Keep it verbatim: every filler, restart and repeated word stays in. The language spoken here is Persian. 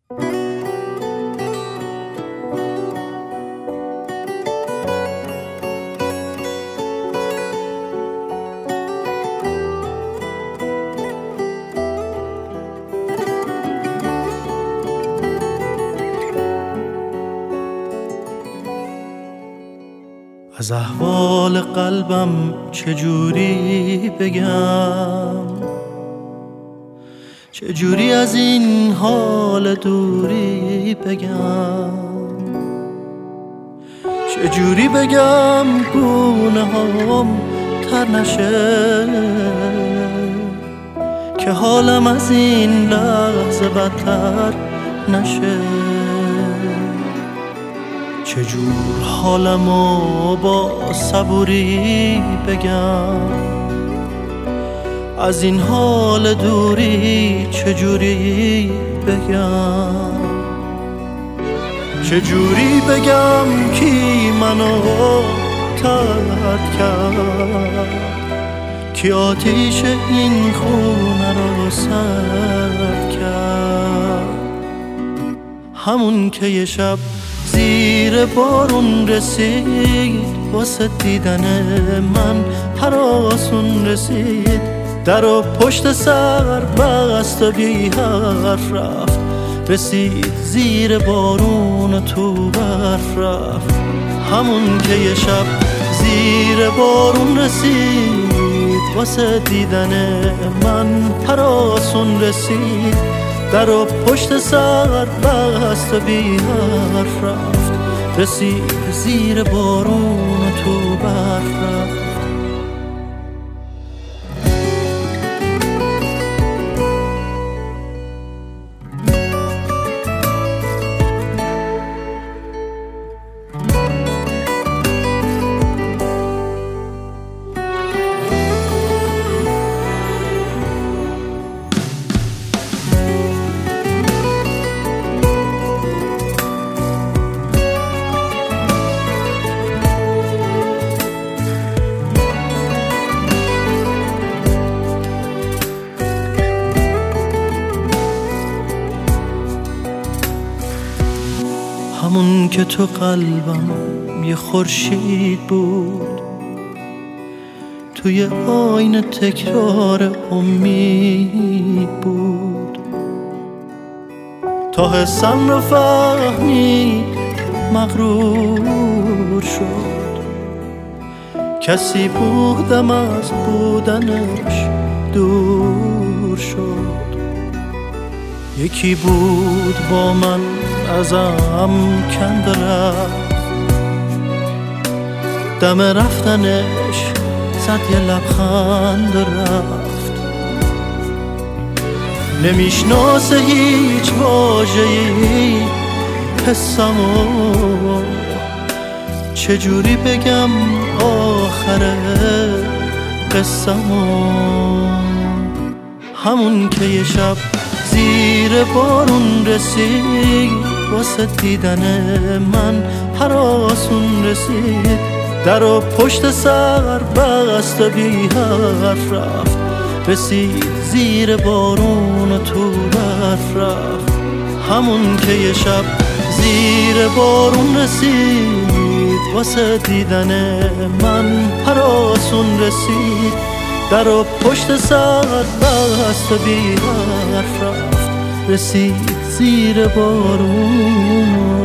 از احوال قلبم چجوری بگم، چجوری از این حال دوری بگم، چجوری بگم گونه هام تر نشه که حالم از این لحظه بدتر نشه. چجور حالمو با صبوری بگم، از این حال دوری چجوری بگم، چجوری بگم کی منو ترک کرد، کی آتیش این خونه رو سرد کرد. همون که یه شب زیر بارون رسید واسه دیدن من هراسون رسید، در و پشت سر بست و بی حرف رفت، رسید زیر بارون و تو برف رفت. همون که یه شب زیر بارون رسید واسه دیدن من هراسون رسید، در و پشت سر بست و بی حرف رفت، رسید زیر بارون و تو برف رفت. همون که تو قلبم یه خورشید بود، توی آینه تکرار امید بود، تا حسم رو فهمید مغرور شد، کسی بودم از بودنش دور شد. یکی بود با من ازم کند رفت، دم رفتنش زد یه لبخند رفت، نمیشناسه هیچ واژه‌ای حسمو، چجوری بگم آخر قصه‌مو. همون که یه شب زیر بارون رسید واسه دیدن من هراسون رسید، در و پشت سر بست و بی حرف رفت، رسید زیر بارون و تو برف رفت. همون که یه شب زیر بارون رسید واسه دیدن من هراسون رسید، در و پشت سر بست و بی حرف رفت، رسید زیر بارون.